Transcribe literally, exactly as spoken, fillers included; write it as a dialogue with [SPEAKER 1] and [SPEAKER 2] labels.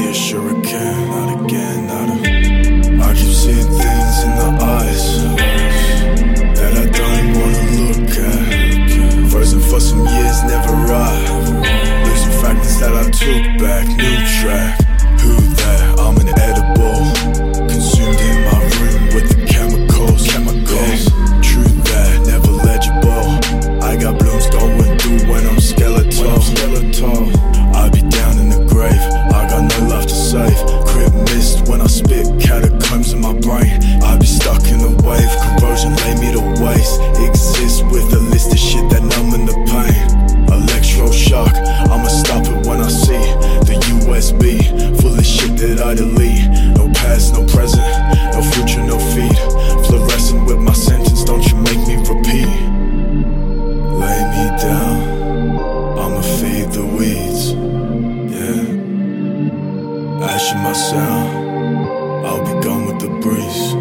[SPEAKER 1] it, sure it can. Not again, not a. I keep seeing things in the eyes that I don't wanna look at. Frozen for some years, never arrived. Losing fragments that I took back. New track. Who that? I'm an edible. Consumed in my room with the chemicals. Chemicals. Yeah. True that, never legible. I got blooms going through when I'm skeletal. When I'm skeletal. I be down in the grave. I got no love to save. Crib mist when I spit. Catacombs in my brain. I be stuck in a wave. Corrosion lay me to waste. Exist with a list of shit that numbing the pain. Electroshock. I'ma stop it when I see the U S B full of shit that I delete. No past, no present, no future, no feed. Fluorescent with my sentence, don't you make me repeat. Lay me down, I'ma feed the weeds. Yeah, ash in my sound, I'll be gone with the breeze.